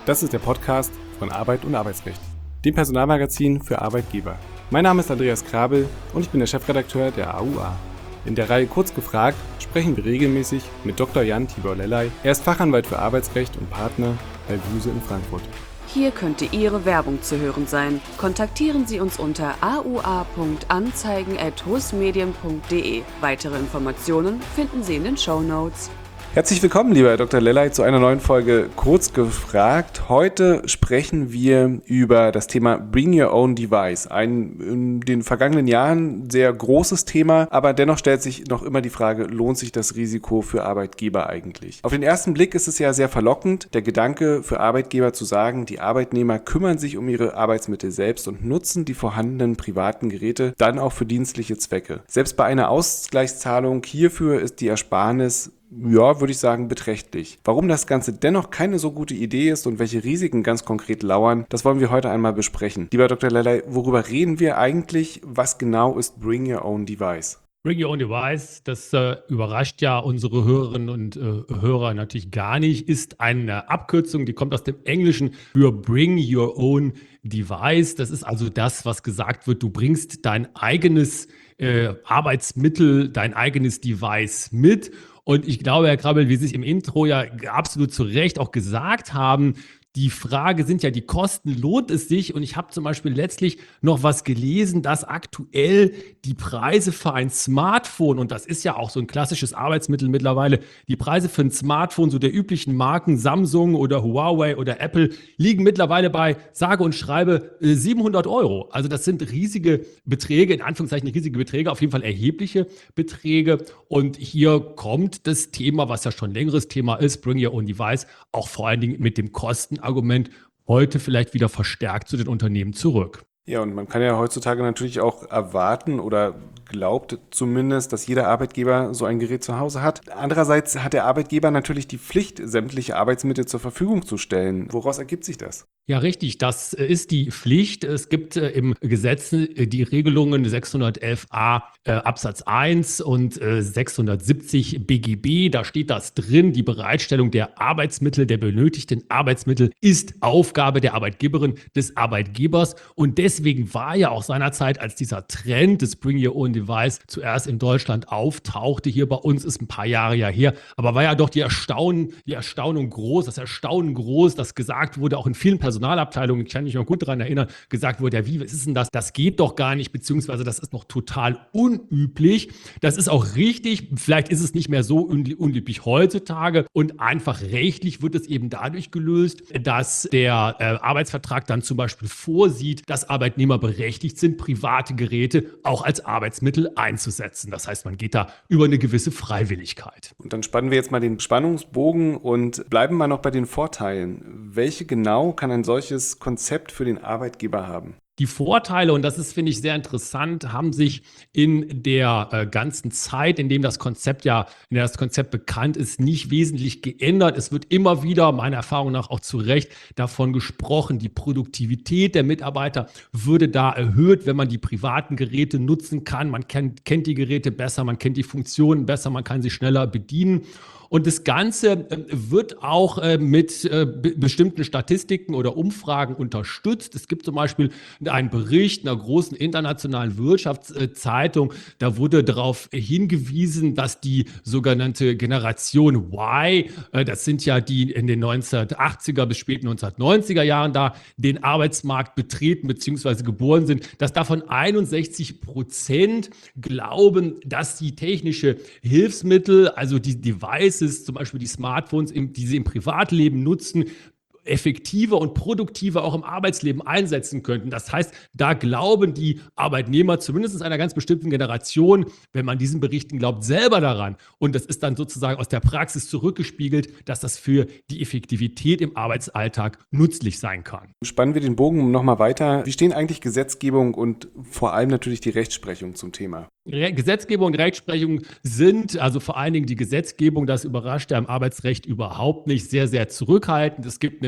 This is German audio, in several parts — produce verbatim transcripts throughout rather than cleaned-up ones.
Das ist der Podcast von Arbeit und Arbeitsrecht, dem Personalmagazin für Arbeitgeber. Mein Name ist Andreas Krabel und ich bin der Chefredakteur der A U A. In der Reihe Kurz gefragt sprechen wir regelmäßig mit Doktor Jan Tibor Lellay. Er ist Fachanwalt für Arbeitsrecht und Partner bei Wuse in Frankfurt. Hier könnte Ihre Werbung zu hören sein. Kontaktieren Sie uns unter a u a punkt anzeigen at husmedien punkt de. Weitere Informationen finden Sie in den Shownotes. Herzlich willkommen, lieber Herr Doktor Lellay, zu einer neuen Folge Kurz gefragt. Heute sprechen wir über das Thema Bring Your Own Device. Ein in den vergangenen Jahren sehr großes Thema, aber dennoch stellt sich noch immer die Frage, lohnt sich das Risiko für Arbeitgeber eigentlich? Auf den ersten Blick ist es ja sehr verlockend, der Gedanke für Arbeitgeber zu sagen, die Arbeitnehmer kümmern sich um ihre Arbeitsmittel selbst und nutzen die vorhandenen privaten Geräte dann auch für dienstliche Zwecke. Selbst bei einer Ausgleichszahlung hierfür ist die Ersparnis, ja, würde ich sagen, beträchtlich. Warum das Ganze dennoch keine so gute Idee ist und welche Risiken ganz konkret lauern, das wollen wir heute einmal besprechen. Lieber Doktor Lellay, worüber reden wir eigentlich? Was genau ist Bring Your Own Device? Bring Your Own Device, das äh, überrascht ja unsere Hörerinnen und äh, Hörer natürlich gar nicht, ist eine Abkürzung, die kommt aus dem Englischen für Bring Your Own Device. Das ist also das, was gesagt wird, du bringst dein eigenes äh, Arbeitsmittel, dein eigenes Device mit. Und ich glaube, Herr Krabel, wie Sie es im Intro ja absolut zu Recht auch gesagt haben, die Frage sind ja die Kosten, lohnt es sich? Und ich habe zum Beispiel letztlich noch was gelesen, dass aktuell die Preise für ein Smartphone, und das ist ja auch so ein klassisches Arbeitsmittel mittlerweile, die Preise für ein Smartphone so der üblichen Marken Samsung oder Huawei oder Apple liegen mittlerweile bei, sage und schreibe, siebenhundert Euro. Also das sind riesige Beträge, in Anführungszeichen riesige Beträge, auf jeden Fall erhebliche Beträge. Und hier kommt das Thema, was ja schon ein längeres Thema ist, Bring Your Own Device, auch vor allen Dingen mit dem Kosten Argument heute vielleicht wieder verstärkt zu den Unternehmen zurück. Ja, und man kann ja heutzutage natürlich auch erwarten oder glaubt zumindest, dass jeder Arbeitgeber so ein Gerät zu Hause hat. Andererseits hat der Arbeitgeber natürlich die Pflicht, sämtliche Arbeitsmittel zur Verfügung zu stellen. Woraus ergibt sich das? Ja, richtig. Das ist die Pflicht. Es gibt äh, im Gesetz äh, die Regelungen sechshundertelf a äh, Absatz eins und äh, sechshundertsiebzig B G B. Da steht das drin. Die Bereitstellung der Arbeitsmittel, der benötigten Arbeitsmittel ist Aufgabe der Arbeitgeberin, des Arbeitgebers. Und deswegen war ja auch seinerzeit, als dieser Trend des Bring Your Own Device zuerst in Deutschland auftauchte, hier bei uns ist ein paar Jahre ja her, aber war ja doch die Erstaunen, die Erstaunung groß, das Erstaunen groß, das gesagt wurde, auch in vielen Personalabteilungen, ich kann mich noch gut daran erinnern, gesagt wurde, ja, wie, was ist denn das? Das geht doch gar nicht, beziehungsweise das ist noch total unüblich. Das ist auch richtig, vielleicht ist es nicht mehr so unüblich heutzutage und einfach rechtlich wird es eben dadurch gelöst, dass der äh, Arbeitsvertrag dann zum Beispiel vorsieht, dass Arbeitnehmer berechtigt sind, private Geräte auch als Arbeitsmittel einzusetzen. Das heißt, man geht da über eine gewisse Freiwilligkeit. Und dann spannen wir jetzt mal den Spannungsbogen und bleiben mal noch bei den Vorteilen. Welche genau kann ein solches Konzept für den Arbeitgeber haben? Die Vorteile, und das ist, finde ich, sehr interessant, haben sich in der äh, ganzen Zeit, in dem das Konzept ja, in der das Konzept bekannt ist, nicht wesentlich geändert. Es wird immer wieder, meiner Erfahrung nach auch zu Recht, davon gesprochen, die Produktivität der Mitarbeiter würde da erhöht, wenn man die privaten Geräte nutzen kann. Man kennt, kennt die Geräte besser, man kennt die Funktionen besser, man kann sie schneller bedienen. Und das Ganze wird auch mit bestimmten Statistiken oder Umfragen unterstützt. Es gibt zum Beispiel einen Bericht einer großen internationalen Wirtschaftszeitung. Da wurde darauf hingewiesen, dass die sogenannte Generation Y, das sind ja die in den neunzehnhundertachtziger bis späten neunzehnhundertneunziger Jahren da den Arbeitsmarkt betreten bzw. geboren sind, dass davon einundsechzig Prozent glauben, dass die technische Hilfsmittel, also die Devices, zum Beispiel die Smartphones, die sie im Privatleben nutzen, effektiver und produktiver auch im Arbeitsleben einsetzen könnten. Das heißt, da glauben die Arbeitnehmer, zumindest einer ganz bestimmten Generation, wenn man diesen Berichten glaubt, selber daran. Und das ist dann sozusagen aus der Praxis zurückgespiegelt, dass das für die Effektivität im Arbeitsalltag nützlich sein kann. Spannen wir den Bogen nochmal weiter. Wie stehen eigentlich Gesetzgebung und vor allem natürlich die Rechtsprechung zum Thema? Re- Gesetzgebung und Rechtsprechung sind, also vor allen Dingen die Gesetzgebung, das überrascht ja im Arbeitsrecht überhaupt nicht, sehr, sehr zurückhaltend. Es gibt nämlich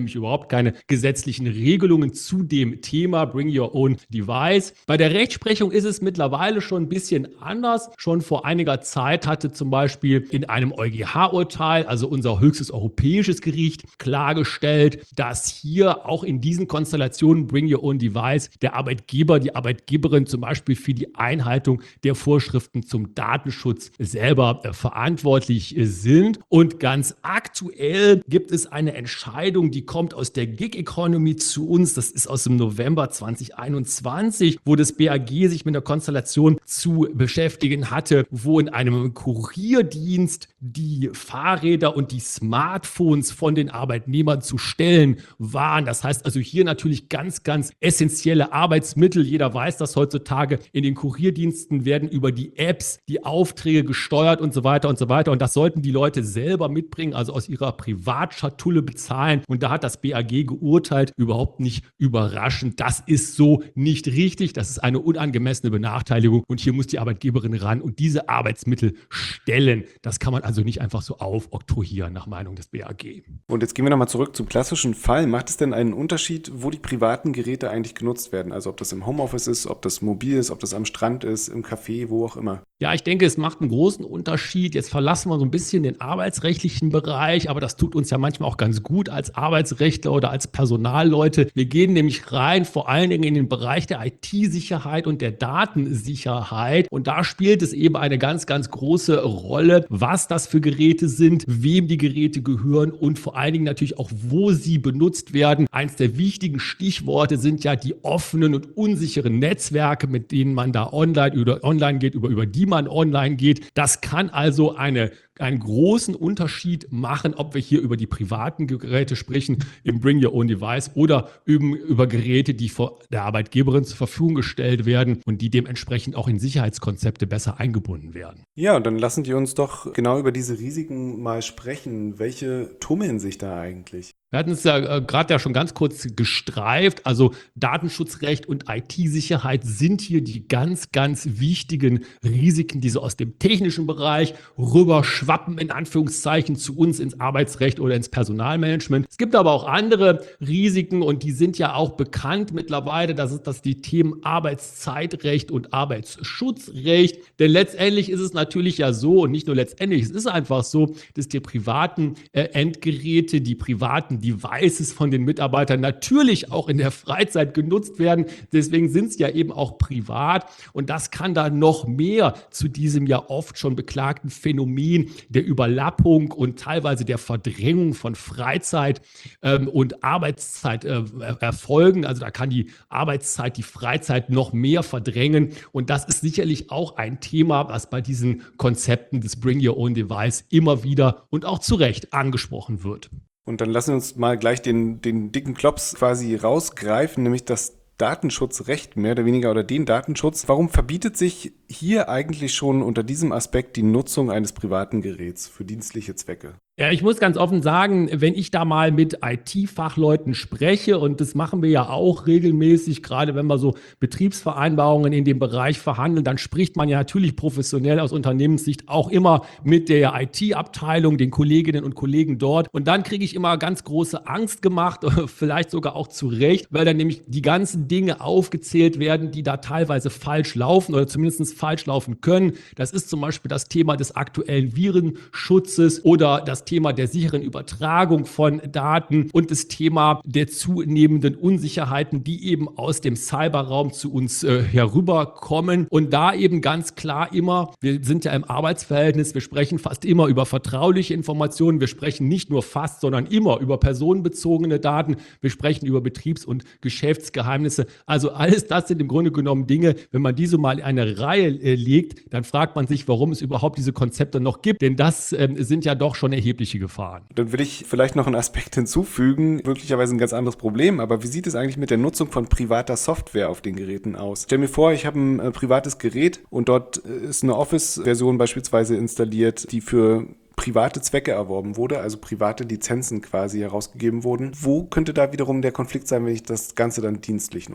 nämlich überhaupt keine gesetzlichen Regelungen zu dem Thema Bring Your Own Device. Bei der Rechtsprechung ist es mittlerweile schon ein bisschen anders. Schon vor einiger Zeit hatte zum Beispiel in einem EuGH-Urteil, also unser höchstes europäisches Gericht, klargestellt, dass hier auch in diesen Konstellationen Bring Your Own Device der Arbeitgeber, die Arbeitgeberin zum Beispiel für die Einhaltung der Vorschriften zum Datenschutz selber äh, verantwortlich äh, sind. Und ganz aktuell gibt es eine Entscheidung, die kommt aus der Gig Economy zu uns. Das ist aus dem November zwanzig einundzwanzig, wo das B A G sich mit einer Konstellation zu beschäftigen hatte, wo in einem Kurierdienst die Fahrräder und die Smartphones von den Arbeitnehmern zu stellen waren. Das heißt also hier natürlich ganz, ganz essentielle Arbeitsmittel. Jeder weiß das heutzutage. In den Kurierdiensten werden über die Apps die Aufträge gesteuert und so weiter und so weiter. Und das sollten die Leute selber mitbringen, also aus ihrer Privatschatulle bezahlen. Und da hat das B A G geurteilt, überhaupt nicht überraschend. Das ist so nicht richtig. Das ist eine unangemessene Benachteiligung. Und hier muss die Arbeitgeberin ran und diese Arbeitsmittel stellen. Das kann man also nicht einfach so aufoktroyieren, nach Meinung des B A G. Und jetzt gehen wir nochmal zurück zum klassischen Fall. Macht es denn einen Unterschied, wo die privaten Geräte eigentlich genutzt werden? Also ob das im Homeoffice ist, ob das mobil ist, ob das am Strand ist, im Café, wo auch immer. Ja, ich denke, es macht einen großen Unterschied. Jetzt verlassen wir so ein bisschen den arbeitsrechtlichen Bereich, aber das tut uns ja manchmal auch ganz gut als Arbeitsrechtler oder als Personalleute. Wir gehen nämlich rein vor allen Dingen in den Bereich der I T-Sicherheit und der Datensicherheit. Und da spielt es eben eine ganz, ganz große Rolle, was das für Geräte sind, wem die Geräte gehören und vor allen Dingen natürlich auch, wo sie benutzt werden. Eins der wichtigen Stichworte sind ja die offenen und unsicheren Netzwerke, mit denen man da online oder online geht, über, über die man online geht. Das kann also eine einen großen Unterschied machen, ob wir hier über die privaten Geräte sprechen, im Bring Your Own Device oder über, über Geräte, die von der Arbeitgeberin zur Verfügung gestellt werden und die dementsprechend auch in Sicherheitskonzepte besser eingebunden werden. Ja, und dann lassen die uns doch genau über diese Risiken mal sprechen. Welche tummeln sich da eigentlich? Wir hatten es ja äh, gerade ja schon ganz kurz gestreift. Also Datenschutzrecht und I T-Sicherheit sind hier die ganz, ganz wichtigen Risiken, die so aus dem technischen Bereich rüber schwappen, in Anführungszeichen, zu uns ins Arbeitsrecht oder ins Personalmanagement. Es gibt aber auch andere Risiken und die sind ja auch bekannt mittlerweile. Das ist das die Themen Arbeitszeitrecht und Arbeitsschutzrecht. Denn letztendlich ist es natürlich ja so, und nicht nur letztendlich, es ist einfach so, dass die privaten äh, Endgeräte, die privaten Devices von den Mitarbeitern natürlich auch in der Freizeit genutzt werden. Deswegen sind es ja eben auch privat. Und das kann da noch mehr zu diesem ja oft schon beklagten Phänomen der Überlappung und teilweise der Verdrängung von Freizeit ähm, und Arbeitszeit äh, erfolgen. Also da kann die Arbeitszeit, die Freizeit noch mehr verdrängen. Und das ist sicherlich auch ein Thema, was bei diesen Konzepten des Bring Your Own Device immer wieder und auch zu Recht angesprochen wird. Und dann lassen wir uns mal gleich den, den dicken Klops quasi rausgreifen, nämlich das Datenschutzrecht mehr oder weniger oder den Datenschutz. Warum verbietet sich hier eigentlich schon unter diesem Aspekt die Nutzung eines privaten Geräts für dienstliche Zwecke? Ja, ich muss ganz offen sagen, wenn ich da mal mit I T-Fachleuten spreche, und das machen wir ja auch regelmäßig, gerade wenn wir so Betriebsvereinbarungen in dem Bereich verhandeln, dann spricht man ja natürlich professionell aus Unternehmenssicht auch immer mit der I T-Abteilung, den Kolleginnen und Kollegen dort. Und dann kriege ich immer ganz große Angst gemacht, vielleicht sogar auch zu Recht, weil dann nämlich die ganzen Dinge aufgezählt werden, die da teilweise falsch laufen oder zumindest falsch laufen können. Das ist zum Beispiel das Thema des aktuellen Virenschutzes oder das Thema der sicheren Übertragung von Daten und das Thema der zunehmenden Unsicherheiten, die eben aus dem Cyberraum zu uns äh, herüberkommen. Und da eben ganz klar immer, wir sind ja im Arbeitsverhältnis, wir sprechen fast immer über vertrauliche Informationen, wir sprechen nicht nur fast, sondern immer über personenbezogene Daten, wir sprechen über Betriebs- und Geschäftsgeheimnisse. Also alles das sind im Grunde genommen Dinge, wenn man diese mal in eine Reihe äh, legt, dann fragt man sich, warum es überhaupt diese Konzepte noch gibt, denn das äh, sind ja doch schon erhebliche Gefahren. Dann will ich vielleicht noch einen Aspekt hinzufügen, möglicherweise ein ganz anderes Problem, aber wie sieht es eigentlich mit der Nutzung von privater Software auf den Geräten aus? Stell mir vor, ich habe ein äh, privates Gerät und dort ist eine Office-Version beispielsweise installiert, die für private Zwecke erworben wurde, also private Lizenzen quasi herausgegeben wurden. Wo könnte da wiederum der Konflikt sein, wenn ich das Ganze dann dienstlich nutze?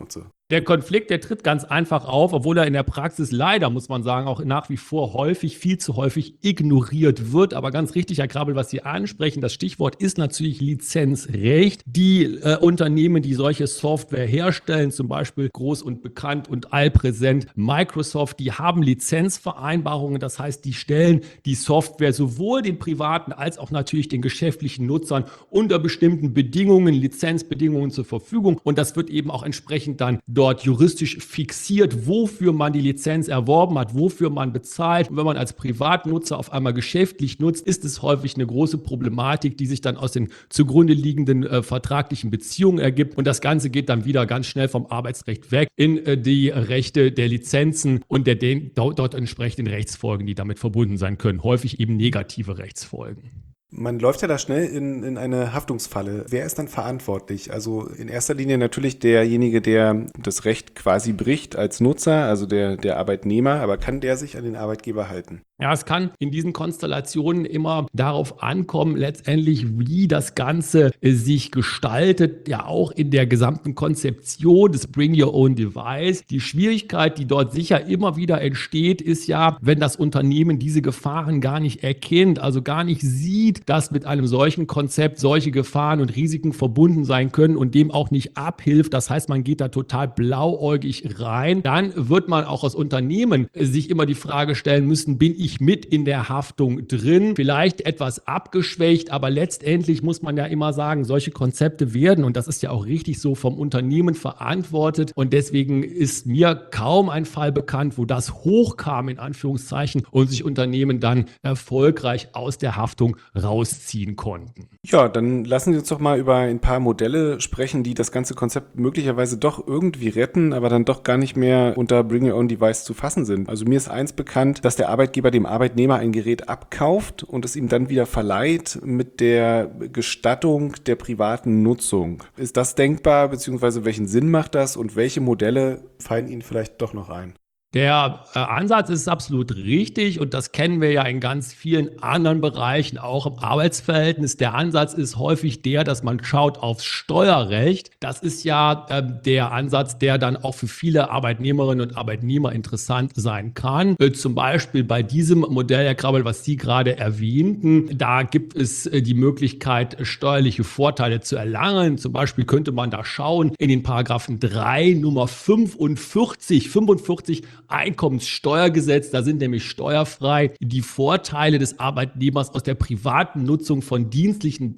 Der Konflikt, der tritt ganz einfach auf, obwohl er in der Praxis leider, muss man sagen, auch nach wie vor häufig, viel zu häufig ignoriert wird. Aber ganz richtig, Herr Krabbel, was Sie ansprechen, das Stichwort ist natürlich Lizenzrecht. Die äh, Unternehmen, die solche Software herstellen, zum Beispiel groß und bekannt und allpräsent Microsoft, die haben Lizenzvereinbarungen. Das heißt, die stellen die Software sowohl den privaten als auch natürlich den geschäftlichen Nutzern unter bestimmten Bedingungen, Lizenzbedingungen zur Verfügung. Und das wird eben auch entsprechend dann dort juristisch fixiert, wofür man die Lizenz erworben hat, wofür man bezahlt. Und wenn man als Privatnutzer auf einmal geschäftlich nutzt, ist es häufig eine große Problematik, die sich dann aus den zugrunde liegenden äh, vertraglichen Beziehungen ergibt. Und das Ganze geht dann wieder ganz schnell vom Arbeitsrecht weg in äh, die Rechte der Lizenzen und der den, dort, dort entsprechenden Rechtsfolgen, die damit verbunden sein können. Häufig eben negative Rechtsfolgen. Man läuft ja da schnell in, in eine Haftungsfalle. Wer ist dann verantwortlich? Also in erster Linie natürlich derjenige, der das Recht quasi bricht als Nutzer, also der, der Arbeitnehmer, aber kann der sich an den Arbeitgeber halten? Ja, es kann in diesen Konstellationen immer darauf ankommen, letztendlich, wie das Ganze sich gestaltet, ja auch in der gesamten Konzeption des Bring Your Own Device. Die Schwierigkeit, die dort sicher immer wieder entsteht, ist ja, wenn das Unternehmen diese Gefahren gar nicht erkennt, also gar nicht sieht, dass mit einem solchen Konzept solche Gefahren und Risiken verbunden sein können und dem auch nicht abhilft. Das heißt, man geht da total blauäugig rein. Dann wird man auch als Unternehmen sich immer die Frage stellen müssen, bin ich mit in der Haftung drin, vielleicht etwas abgeschwächt, aber letztendlich muss man ja immer sagen, solche Konzepte werden, und das ist ja auch richtig so, vom Unternehmen verantwortet, und deswegen ist mir kaum ein Fall bekannt, wo das hochkam, in Anführungszeichen, und sich Unternehmen dann erfolgreich aus der Haftung rausziehen konnten. Ja, dann lassen Sie uns doch mal über ein paar Modelle sprechen, die das ganze Konzept möglicherweise doch irgendwie retten, aber dann doch gar nicht mehr unter Bring Your Own Device zu fassen sind. Also mir ist eins bekannt, dass der Arbeitgeber dem Arbeitnehmer ein Gerät abkauft und es ihm dann wieder verleiht mit der Gestattung der privaten Nutzung. Ist das denkbar, beziehungsweise welchen Sinn macht das und welche Modelle fallen Ihnen vielleicht doch noch ein? Der äh, Ansatz ist absolut richtig, und das kennen wir ja in ganz vielen anderen Bereichen, auch im Arbeitsverhältnis. Der Ansatz ist häufig der, dass man schaut aufs Steuerrecht. Das ist ja äh, der Ansatz, der dann auch für viele Arbeitnehmerinnen und Arbeitnehmer interessant sein kann. Äh, zum Beispiel bei diesem Modell, Herr Krabbel, was Sie gerade erwähnten, da gibt es äh, die Möglichkeit, steuerliche Vorteile zu erlangen. Zum Beispiel könnte man da schauen in den Paragraphen drei Nummer fünfundvierzig, fünfundvierzig Einkommenssteuergesetz, da sind nämlich steuerfrei die Vorteile des Arbeitnehmers aus der privaten Nutzung von dienstlichen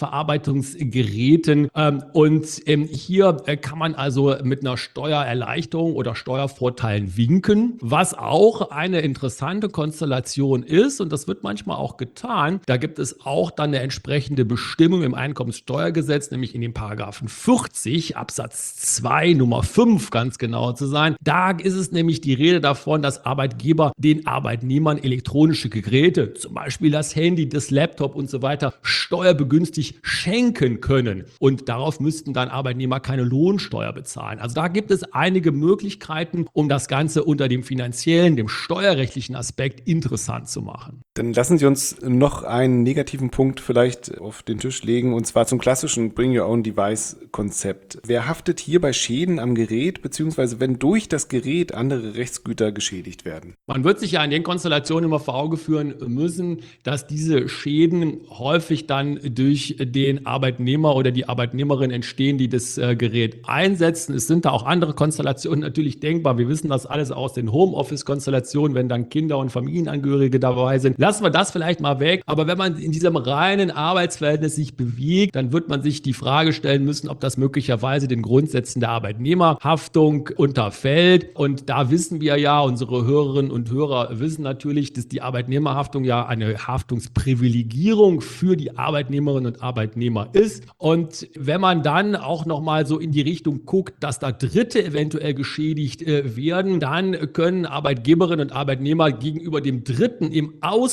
Datenverarbeitungsgeräten. Ähm, und ähm, hier äh, kann man also mit einer Steuererleichterung oder Steuervorteilen winken, was auch eine interessante Konstellation ist, und das wird manchmal auch getan. Da gibt es auch dann eine entsprechende Bestimmung im Einkommenssteuergesetz, nämlich in den Paragraphen vierzig Absatz zwei Nummer fünf ganz genau zu sein. Da ist es nämlich die Rede davon, dass Arbeitgeber den Arbeitnehmern elektronische Geräte, zum Beispiel das Handy, das Laptop und so weiter, steuerbegünstigt schenken können. Und darauf müssten dann Arbeitnehmer keine Lohnsteuer bezahlen. Also da gibt es einige Möglichkeiten, um das Ganze unter dem finanziellen, dem steuerrechtlichen Aspekt interessant zu machen. Dann lassen Sie uns noch einen negativen Punkt vielleicht auf den Tisch legen, und zwar zum klassischen Bring Your Own Device Konzept. Wer haftet hier bei Schäden am Gerät, beziehungsweise wenn durch das Gerät andere Rechtsgüter geschädigt werden? Man wird sich ja in den Konstellationen immer vor Augen führen müssen, dass diese Schäden häufig dann durch den Arbeitnehmer oder die Arbeitnehmerin entstehen, die das äh, Gerät einsetzen. Es sind da auch andere Konstellationen natürlich denkbar. Wir wissen das alles aus den Homeoffice-Konstellationen, wenn dann Kinder und Familienangehörige dabei sind. Lassen wir das vielleicht mal weg. Aber wenn man in diesem reinen Arbeitsverhältnis sich bewegt, dann wird man sich die Frage stellen müssen, ob das möglicherweise den Grundsätzen der Arbeitnehmerhaftung unterfällt. Und da wissen wir ja, unsere Hörerinnen und Hörer wissen natürlich, dass die Arbeitnehmerhaftung ja eine Haftungsprivilegierung für die Arbeitnehmerinnen und Arbeitnehmer ist. Und wenn man dann auch nochmal so in die Richtung guckt, dass da Dritte eventuell geschädigt äh, werden, dann können Arbeitgeberinnen und Arbeitnehmer gegenüber dem Dritten im Austausch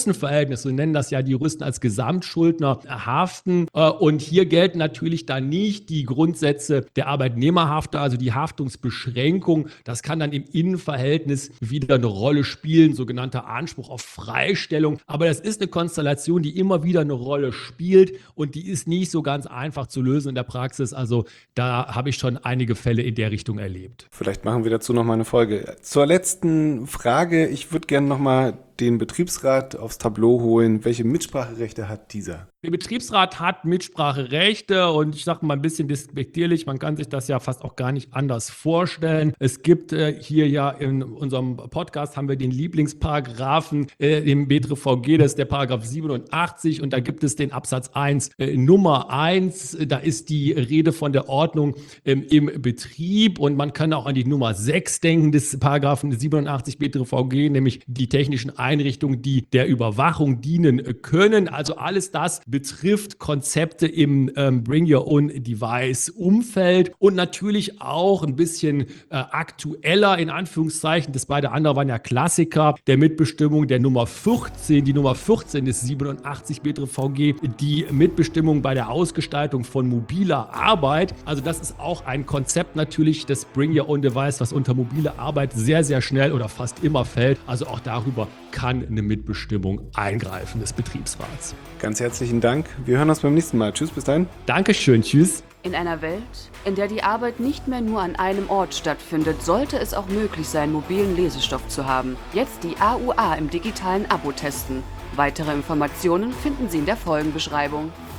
Nutzenverhältnis, so nennen das ja die Juristen als Gesamtschuldner, haften. Und hier gelten natürlich dann nicht die Grundsätze der Arbeitnehmerhaftung, also die Haftungsbeschränkung. Das kann dann im Innenverhältnis wieder eine Rolle spielen, sogenannter Anspruch auf Freistellung. Aber das ist eine Konstellation, die immer wieder eine Rolle spielt und die ist nicht so ganz einfach zu lösen in der Praxis. Also da habe ich schon einige Fälle in der Richtung erlebt. Vielleicht machen wir dazu noch mal eine Folge. Zur letzten Frage. Ich würde gerne noch mal den Betriebsrat aufs Tableau holen. Welche Mitspracherechte hat dieser? Der Betriebsrat hat Mitspracherechte und ich sage mal ein bisschen despektierlich, man kann sich das ja fast auch gar nicht anders vorstellen. Es gibt äh, hier ja in unserem Podcast haben wir den Lieblingsparagraphen äh, im B T R V G, das ist der Paragraph siebenundachtzig und da gibt es den Absatz eins äh, Nummer eins, da ist die Rede von der Ordnung ähm, im Betrieb und man kann auch an die Nummer sechs denken des Paragraphen siebenundachtzig B T R V G, nämlich die technischen Einrichtungen, die der Überwachung dienen können. Also alles das betrifft Konzepte im ähm, Bring Your Own Device Umfeld und natürlich auch ein bisschen äh, aktueller in Anführungszeichen. Das beide andere waren ja Klassiker der Mitbestimmung der Nummer vierzehn. Die Nummer vierzehn des siebenundachtzig B T R V G, die Mitbestimmung bei der Ausgestaltung von mobiler Arbeit. Also das ist auch ein Konzept natürlich des Bring Your Own Device, was unter mobile Arbeit sehr, sehr schnell oder fast immer fällt. Also auch darüber kann eine Mitbestimmung eingreifen des Betriebsrats. Ganz herzlichen Dank. Wir hören uns beim nächsten Mal. Tschüss, bis dahin. Dankeschön, tschüss. In einer Welt, in der die Arbeit nicht mehr nur an einem Ort stattfindet, sollte es auch möglich sein, mobilen Lesestoff zu haben. Jetzt die A U A im digitalen Abo testen. Weitere Informationen finden Sie in der Folgenbeschreibung.